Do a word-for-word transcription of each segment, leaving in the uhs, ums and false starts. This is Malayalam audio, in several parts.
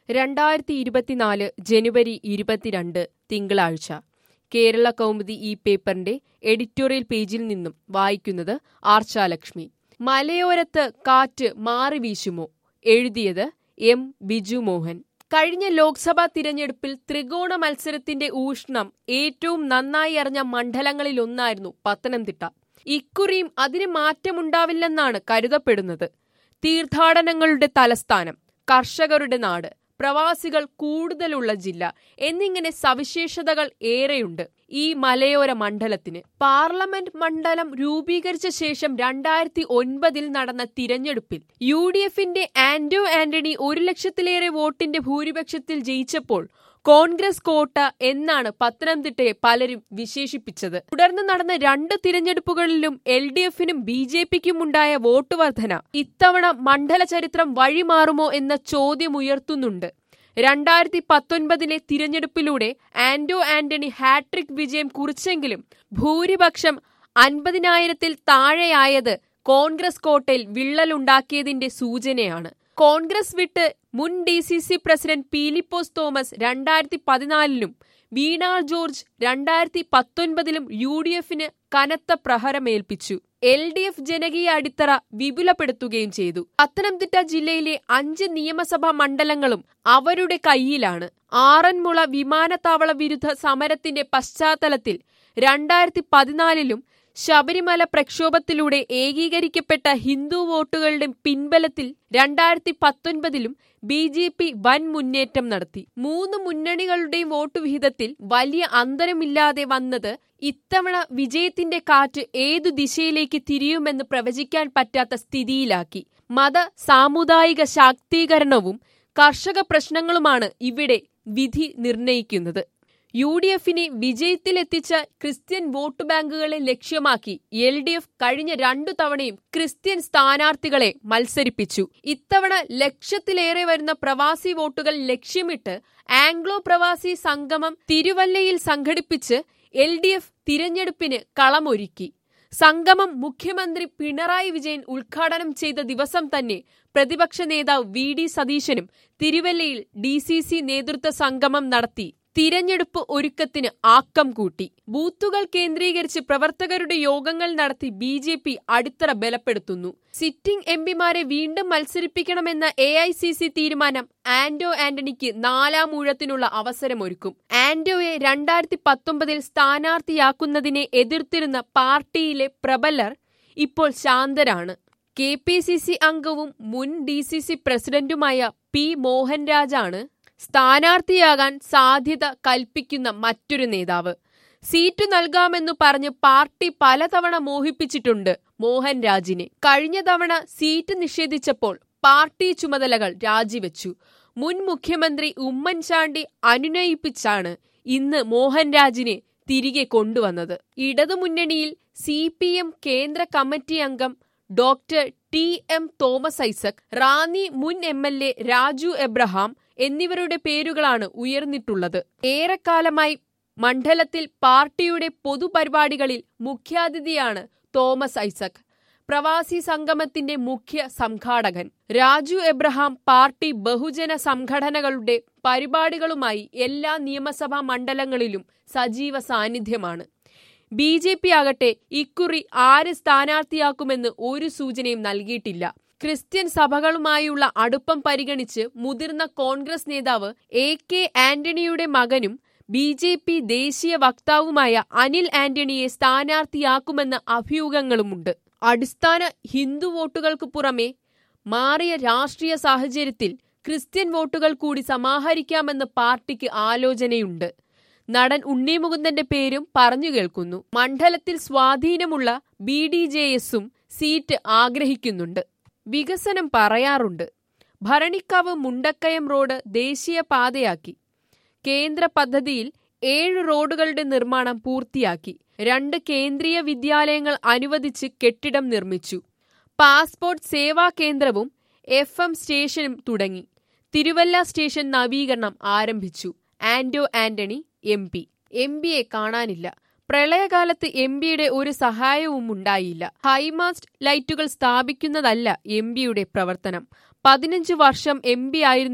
രണ്ടായിരത്തി ഇരുപത്തിനാല് ജനുവരി ഇരുപത്തിരണ്ട് തിങ്കളാഴ്ച. കേരള കൗമുദി ഈ പേപ്പറിന്റെ എഡിറ്റോറിയൽ പേജിൽ നിന്നും വായിക്കുന്നത് ആർച്ചാലക്ഷ്മി. മലയോരത്ത് കാറ്റ് മാറി വീശുമോ? എഴുതിയത് എം ബിജു മോഹൻ. കഴിഞ്ഞ ലോക്സഭാ തിരഞ്ഞെടുപ്പിൽ ത്രികോണ മത്സരത്തിന്റെ ഊഷ്ണം ഏറ്റവും നന്നായി അറിഞ്ഞ മണ്ഡലങ്ങളിലൊന്നായിരുന്നു പത്തനംതിട്ട. ഇക്കുറിയും അതിന് മാറ്റമുണ്ടാവില്ലെന്നാണ് കരുതപ്പെടുന്നത്. തീർത്ഥാടനങ്ങളുടെ തലസ്ഥാനം, കർഷകരുടെ നാട്, പ്രവാസികൾ കൂടുതലുള്ള ജില്ല എന്നിങ്ങനെ സവിശേഷതകൾ ഏറെയുണ്ട് ഈ മലയോര മണ്ഡലത്തിന്. പാർലമെന്റ് മണ്ഡലം രൂപീകരിച്ച ശേഷം രണ്ടായിരത്തി ഒൻപതിൽ നടന്ന തിരഞ്ഞെടുപ്പിൽ യു ഡി എഫിന്റെ ആന്റോ ആന്റണി ഒരു ലക്ഷത്തിലേറെ വോട്ടിന്റെ ഭൂരിപക്ഷത്തിൽ ജയിച്ചപ്പോൾ കോൺഗ്രസ് കോട്ട എന്നാണ് പത്തനംതിട്ടയെ പലരും വിശേഷിപ്പിച്ചത്. തുടർന്ന് നടന്ന രണ്ട് തിരഞ്ഞെടുപ്പുകളിലും എൽ ഡി എഫിനും ബി ജെ പിക്കും ഉണ്ടായ വോട്ട് വർധന ഇത്തവണ മണ്ഡല ചരിത്രം വഴിമാറുമോ എന്ന ചോദ്യമുയർത്തുന്നുണ്ട്. രണ്ടായിരത്തി പത്തൊൻപതിലെ തിരഞ്ഞെടുപ്പിലൂടെ ആന്റോ ആന്റണി ഹാട്രിക് വിജയം കുറിച്ചെങ്കിലും ഭൂരിപക്ഷം അൻപതിനായിരത്തിൽ താഴെയായത് കോൺഗ്രസ് കോട്ടയിൽ വിള്ളലുണ്ടാക്കിയതിന്റെ സൂചനയാണ്. കോൺഗ്രസ് വിട്ട് മുൻ D C C president Peelipose Thomas രണ്ടായിരത്തി പതിനാലിലും വീണ ജോർജ് രണ്ടായിരത്തി പത്തൊൻപതിലും യു ഡി എഫിന് കനത്ത പ്രഹരമേൽപ്പിച്ചു. എൽ ഡി എഫ് ജനകീയ അടിത്തറ വിപുലപ്പെടുത്തുകയും ചെയ്തു. പത്തനംതിട്ട ജില്ലയിലെ അഞ്ച് നിയമസഭാ മണ്ഡലങ്ങളും അവരുടെ കയ്യിലാണ്. ആറന്മുള വിമാനത്താവള വിരുദ്ധ സമരത്തിന്റെ പശ്ചാത്തലത്തിൽ രണ്ടായിരത്തി പതിനാലിലും ശബരിമല പ്രക്ഷോഭത്തിലൂടെ ഏകീകരിക്കപ്പെട്ട ഹിന്ദു വോട്ടുകളുടെ പിൻബലത്തിൽ രണ്ടായിരത്തി പത്തൊൻപതിലും ബി ജെ പി വൻ മുന്നേറ്റം നടത്തി. മൂന്ന് മുന്നണികളുടെയും വോട്ട് വിഹിതത്തിൽ വലിയ അന്തരമില്ലാതെ വന്നത് ഇത്തവണ വിജയത്തിന്റെ കാറ്റ് ഏതു ദിശയിലേക്ക് തിരിയുമെന്ന് പ്രവചിക്കാൻ പറ്റാത്ത സ്ഥിതിയിലാക്കി. മത സാമുദായിക ശാക്തീകരണവും കർഷക പ്രശ്നങ്ങളുമാണ് ഇവിടെ വിധി നിർണയിക്കുന്നത്. യു ഡി എഫിനെ വിജയത്തിലെത്തിച്ച ക്രിസ്ത്യൻ വോട്ട് ബാങ്കുകളെ ലക്ഷ്യമാക്കി എൽ ഡി എഫ് കഴിഞ്ഞ രണ്ടു തവണയും ക്രിസ്ത്യൻ സ്ഥാനാർത്ഥികളെ മത്സരിപ്പിച്ചു. ഇത്തവണ ലക്ഷത്തിലേറെ വരുന്ന പ്രവാസി വോട്ടുകൾ ലക്ഷ്യമിട്ട് ആംഗ്ലോ പ്രവാസി സംഗമം തിരുവല്ലയിൽ സംഘടിപ്പിച്ച് എൽ ഡി എഫ് തിരഞ്ഞെടുപ്പിന് കളമൊരുക്കി. സംഗമം മുഖ്യമന്ത്രി പിണറായി വിജയൻ ഉദ്ഘാടനം ചെയ്ത ദിവസം തന്നെ പ്രതിപക്ഷ നേതാവ് വി ഡി സതീശനും തിരുവല്ലയിൽ ഡി സി സി നേതൃത്വ സംഗമം നടത്തി തിരഞ്ഞെടുപ്പ് ഒരുക്കത്തിന് ആക്കം കൂട്ടി. ബൂത്തുകൾ കേന്ദ്രീകരിച്ച് പ്രവർത്തകരുടെ യോഗങ്ങൾ നടത്തി ബി ജെ പി അടിത്തറ ബലപ്പെടുത്തുന്നു. സിറ്റിംഗ് എം പിമാരെ വീണ്ടും മത്സരിപ്പിക്കണമെന്ന എ ഐ സി സി തീരുമാനം ആന്റോ ആന്റണിക്ക് നാലാം ഊഴത്തിനുള്ള അവസരമൊരുക്കും. ആന്റോയെ രണ്ടായിരത്തി പത്തൊമ്പതിൽ സ്ഥാനാർത്ഥിയാക്കുന്നതിനെ എതിർത്തിരുന്ന പാർട്ടിയിലെ പ്രബലർ ഇപ്പോൾ ശാന്തരാണ്. കെ പി സി സി അംഗവും മുൻ ഡി സി സി പ്രസിഡന്റുമായ പി മോഹൻരാജാണ് സ്ഥാനാർത്ഥിയാകാൻ സാധ്യത കൽപ്പിക്കുന്ന മറ്റൊരു നേതാവ്. സീറ്റ് നൽകാമെന്നു പറഞ്ഞ് പാർട്ടി പലതവണ മോഹിപ്പിച്ചിട്ടുണ്ട് മോഹൻരാജിനെ. കഴിഞ്ഞ തവണ സീറ്റ് നിഷേധിച്ചപ്പോൾ പാർട്ടി ചുമതലകൾ രാജിവെച്ചു. മുൻ മുഖ്യമന്ത്രി ഉമ്മൻചാണ്ടി അനുനയിപ്പിച്ചാണ് ഇന്ന് മോഹൻരാജിനെ തിരികെ കൊണ്ടുവന്നത്. ഇടതുമുന്നണിയിൽ സി പി എം കേന്ദ്ര കമ്മിറ്റി അംഗം doctor T M Thomas Isaac, Ranni മുൻ M L A Raju Abraham എന്നിവരുടെ പേരുകളാണ് ഉയർന്നിട്ടുള്ളത്. ഏറെക്കാലമായി മണ്ഡലത്തിൽ പാർട്ടിയുടെ പൊതുപരിപാടികളിൽ മുഖ്യാതിഥിയാണ് തോമസ് ഐസക്. പ്രവാസി സംഗമത്തിന്റെ മുഖ്യ സംഘാടകൻ രാജു എബ്രഹാം പാർട്ടി ബഹുജന സംഘടനകളുടെ പരിപാടികളുമായി എല്ലാ നിയമസഭാ മണ്ഡലങ്ങളിലും സജീവ സാന്നിധ്യമാണ്. ബി ജെ പി ആകട്ടെ ഇക്കുറി ആര് സ്ഥാനാർത്ഥിയാക്കുമെന്ന് ഒരു സൂചനയും നൽകിയിട്ടില്ല. ക്രിസ്ത്യൻ സഭകളുമായുള്ള അടുപ്പം പരിഗണിച്ച് മുതിർന്ന കോൺഗ്രസ് നേതാവ് എ കെ ആന്റണിയുടെ മകനും ബി ജെ പി ദേശീയ വക്താവുമായ അനിൽ ആന്റണിയെ സ്ഥാനാർത്ഥിയാക്കുമെന്ന അഭ്യൂഹങ്ങളുമുണ്ട്. അടിസ്ഥാന ഹിന്ദു വോട്ടുകൾക്ക് പുറമെ മാറിയ രാഷ്ട്രീയ സാഹചര്യത്തിൽ ക്രിസ്ത്യൻ വോട്ടുകൾ കൂടി സമാഹരിക്കാമെന്ന് പാർട്ടിക്ക് ആലോചനയുണ്ട്. നടൻ ഉണ്ണി മുകുന്ദന്റെ പേരും പറഞ്ഞു കേൾക്കുന്നു. മണ്ഡലത്തിൽ സ്വാധീനമുള്ള ബി ഡി ജെ എസും സീറ്റ് ആഗ്രഹിക്കുന്നുണ്ട്. വികസനം പറയാറുണ്ട്. ഭരണിക്കാവ് മുണ്ടക്കയം റോഡ് ദേശീയ പാതയാക്കി. കേന്ദ്ര പദ്ധതിയിൽ ഏഴ് റോഡുകളുടെ നിർമ്മാണം പൂർത്തിയാക്കി. രണ്ട് കേന്ദ്രീയ വിദ്യാലയങ്ങൾ അനുവദിച്ച് കെട്ടിടം നിർമ്മിച്ചു. പാസ്പോർട്ട് സേവാ കേന്ദ്രവും എഫ് എം സ്റ്റേഷനും തുടങ്ങി. തിരുവല്ല സ്റ്റേഷൻ നവീകരണം ആരംഭിച്ചു. Anto Antony M P M പിയെ കാണാനില്ല. പ്രളയകാലത്ത് എം പിയുടെ ഒരു സഹായവും ഉണ്ടായില്ല. ഹൈമാസ്റ്റ് ലൈറ്റുകൾ സ്ഥാപിക്കുന്നതല്ല എം പിയുടെ പ്രവർത്തനം. പതിനഞ്ച് വർഷം എം പി ആയിരുന്നിട്ടും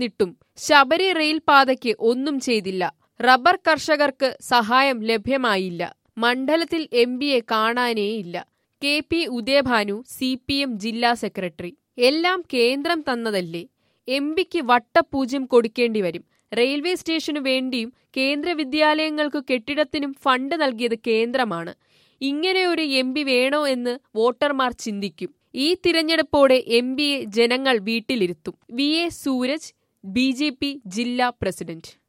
ശബരി റെയിൽപാതയ്ക്ക് ഒന്നും ചെയ്തില്ല. റബ്ബർ കർഷകർക്ക് സഹായം ലഭ്യമായില്ല. മണ്ഡലത്തിൽ എം പിയെ കാണാനേയില്ല. K P Udayabhanu, C P M ജില്ലാ സെക്രട്ടറി. എല്ലാം കേന്ദ്രം തന്നതല്ലേ, എം പിക്ക് വട്ടപൂജ്യം കൊടുക്കേണ്ടി വരും. റെയിൽവേ സ്റ്റേഷനു വേണ്ടിയും കേന്ദ്ര വിദ്യാലയങ്ങൾക്കു കെട്ടിടത്തിനും ഫണ്ട് നൽകിയത് കേന്ദ്രമാണ്. ഇങ്ങനെയൊരു എം പി വേണോ എന്ന് വോട്ടർമാർ ചിന്തിക്കും. ഈ തിരഞ്ഞെടുപ്പോടെ എം പിയെ ജനങ്ങൾ വീട്ടിലിരുത്തും. V A Sooraj, B J P ജില്ലാ പ്രസിഡന്റ്.